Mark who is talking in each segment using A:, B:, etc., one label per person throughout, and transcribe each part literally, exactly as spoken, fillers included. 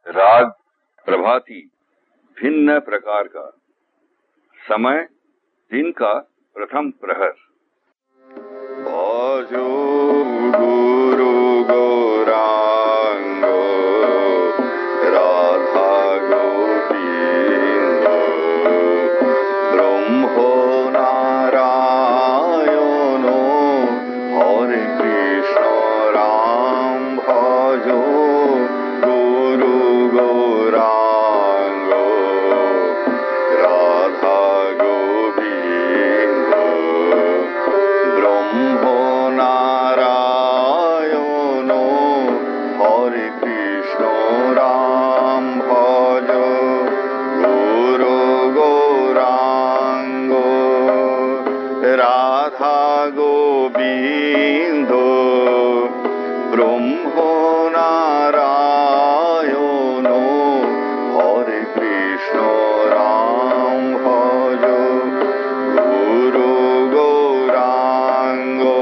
A: राग प्रभाती भिन्न प्रकार का। समय दिन का प्रथम प्रहर। भजो गुरु गौरांग राधा गोविंद ब्रह्मो नारायण हरे कृष्ण राम भजो गुरु गौरांग राधा गोविंद ब्रह्मो नारायण हरे कृष्ण राम भजो गुरु गौरांग राधा गोविंद ब्रह्मो नारायण हरे कृष्ण राम भजो गुरु गौरांग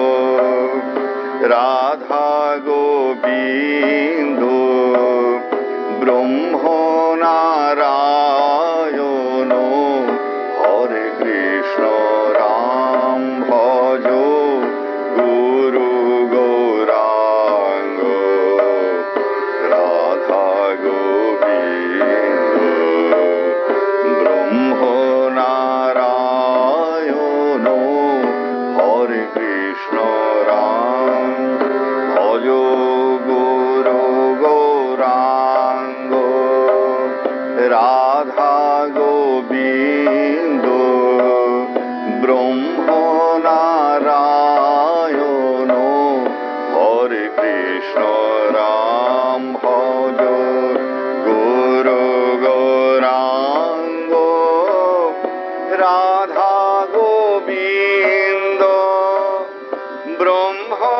A: राधा गोविंद ब्रह्मो नारायण हरे कृष्ण राम भजो गुरु गौरांग राधा गोविंद ब्रह्मो नारायण हरे कृष्ण राम भजो गुरु गौरांग राधा गोविंद ब्रह्मो नारायण हरे कृष्ण राम भजो गुरु गौरांग राधा गोविंद ब्रह्मो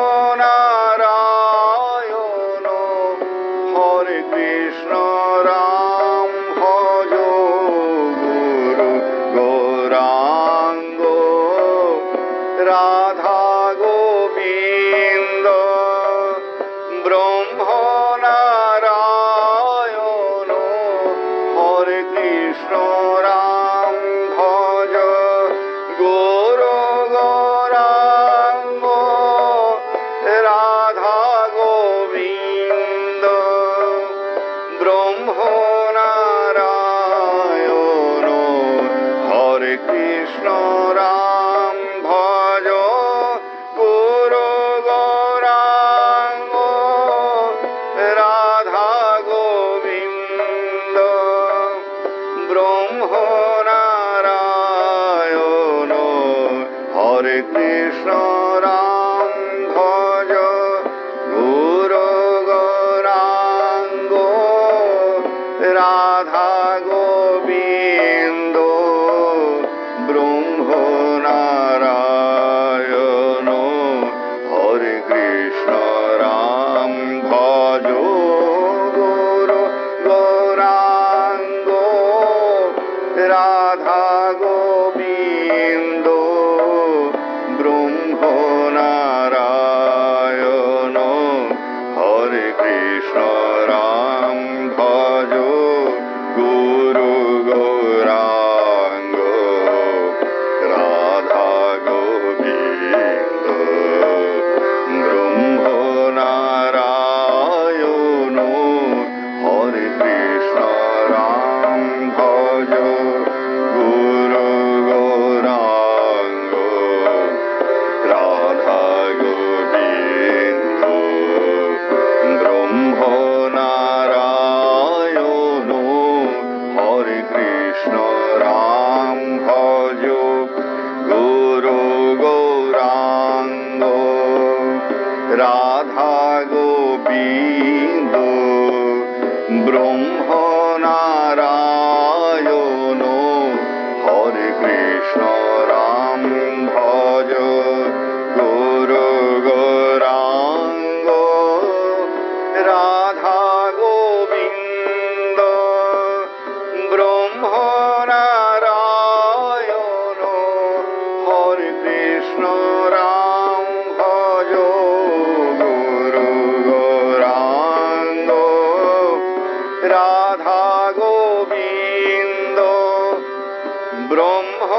A: नारायण हरे कृष्ण राम भजो गुरु गौरांग राधा गोविंद ब्रह्मो नारायण हरे कृष्ण राम भजो गुरु गौरांग राधा गोविंद ब्रह्मो রাধা গোবিন্দ ব্রহ্ম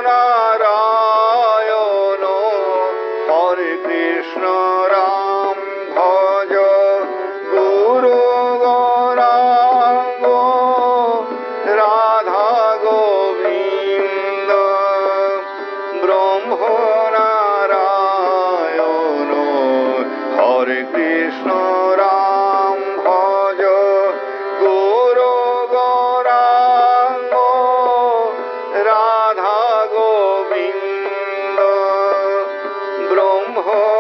A: নারায়ণ হরে কৃষ্ণ রাম ভজ গুরু গৌরাঙ্গ রাধা গোবিন্দ ব্রহ্ম নারায়ণ হরে কৃষ্ণ রাম ভজ গুরু গৌরাঙ্গ রাধা গোবিন্দ ব্রহ্ম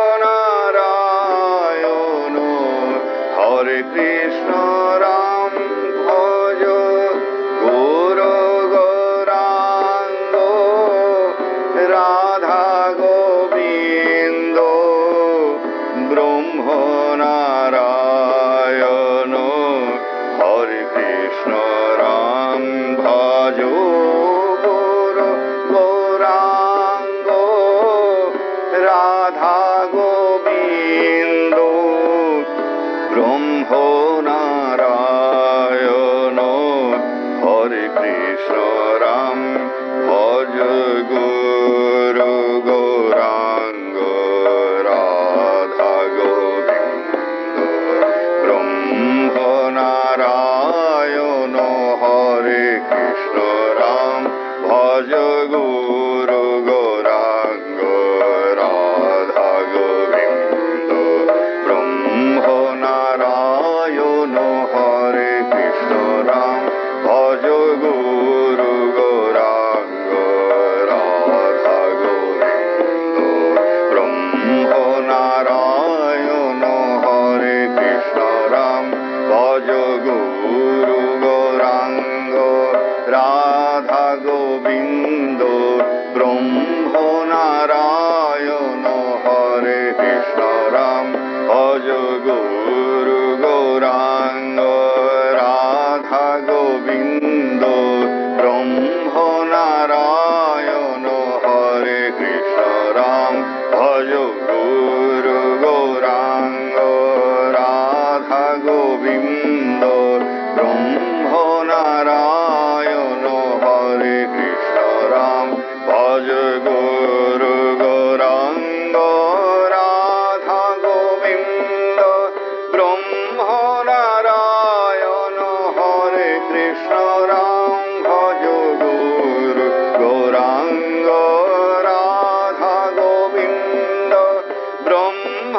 A: নারায়ণ হরে কৃষ্ণ রাম ভজ গুরু গৌরাঙ্গ রাধা গোবিন্দ ব্রহ্ম নারায়ণ হরে কৃষ্ণ রাম ভজ গুরু গৌরাঙ্গ রাধা গোবিন্দ ব্রহ্ম নারায়ণ হরে কৃষ্ণ রাম ভজ গুরু গৌরাঙ্গ রাধা গোবিন্দ ব্রহ্ম নারায়ণ হরে কৃষ্ণ রাম ভজ গুরু গৌরাঙ্গ রাধা গোবিন্দ ব্রহ্ম নারায়ণ হরে কৃষ্ণ রাম ভজ গুরু গৌরাঙ্গ রাধা গোবিন্দ ব্রহ্ম নারায়ণ হরে কৃষ্ণ রাম ভজ গুরু গৌরাঙ্গ রাধা গোবিন্দ ব্রহ্ম নারায়ণ হরে কৃষ্ণ রাম ভজ গুরু গৌরাঙ্গ রাধা গোবিন্দ ব্রহ্ম নারায়ণ হরে কৃষ্ণ রাম ভজ গুরু গৌরাঙ্গ রাধা গোবিন্দ ব্রহ্ম নারায়ণ হরে কৃষ্ণ রাম ভজ গুরু গৌরাঙ্গ রাধা গোবিন্দ ব্রহ্ম নারায়ণ হরে কৃষ্ণ রাম ভজ গুরু গৌরাঙ্গ রাধা গোবিন্দ ব্রহ্ম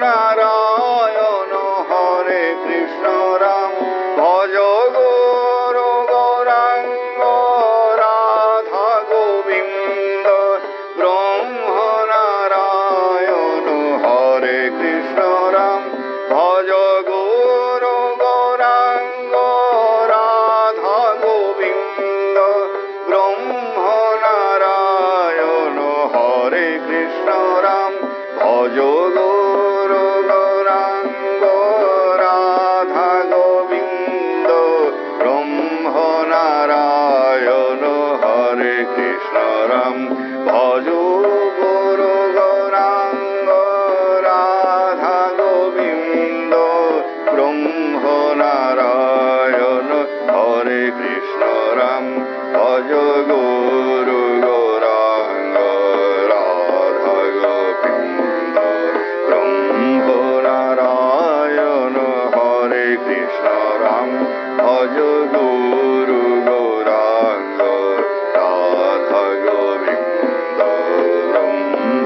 A: নারায়ণ হরে কৃষ্ণ রাম ভজ গুরু গৌরাঙ্গ রাধা গোবিন্দ ব্রহ্ম নারায়ণ হরে কৃষ্ণ রাম ভজ গুরু গৌরাঙ্গ রাধা গোবিন্দ ব্রহ্ম নারায়ণ হরে কৃষ্ণ রাম ভজ গুরু গৌরাঙ্গ রাধা গোবিন্দ ব্রহ্ম নারায়ণ হরে কৃষ্ণ রাম ভজ গুরু গৌরাঙ্গ রাধা গোবিন্দ ব্রহ্ম নারায়ণ হরে কৃষ্ণ রাম ভজ গুরু গৌরাঙ্গ রাধা গোবিন্দ ব্রহ্ম নারায়ণ হরে কৃষ্ণ রাম ভজ গুরু গৌরাঙ্গ রাধা গোবিন্দ ব্রহ্ম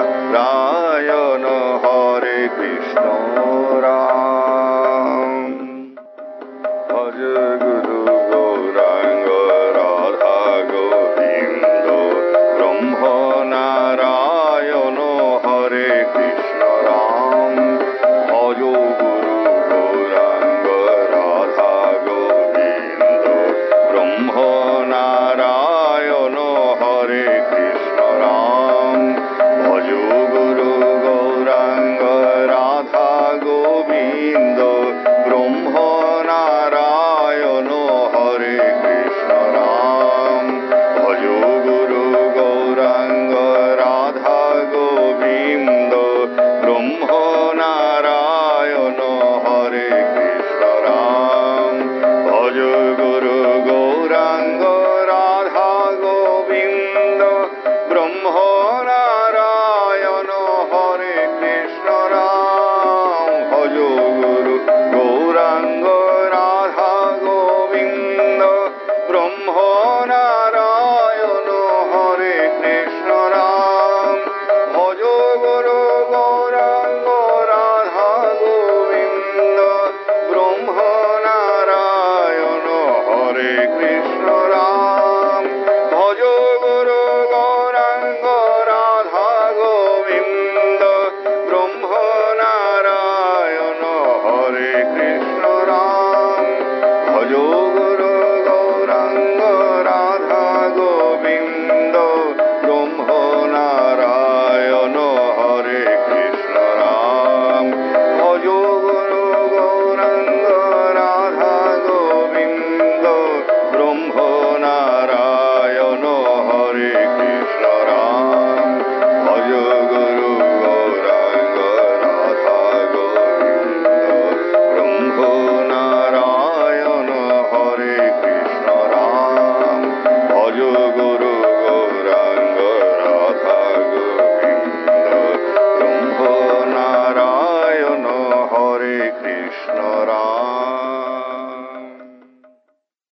A: নারায়ণ হরে কৃষ্ণ রাম ভজ গুরু গৌরাঙ্গ রাধা গোবিন্দ ব্রহ্ম নারায়ণ হরে কৃষ্ণ রাম ভজ গুরু গৌরাঙ্গ রাধা গোবিন্দ ব্রহ্ম নারায়ণ হরে কৃষ্ণ রাম ভজ গুরু গৌরাঙ্গ রাধা গোবিন্দ ব্রহ্ম নারায়ণ ভজ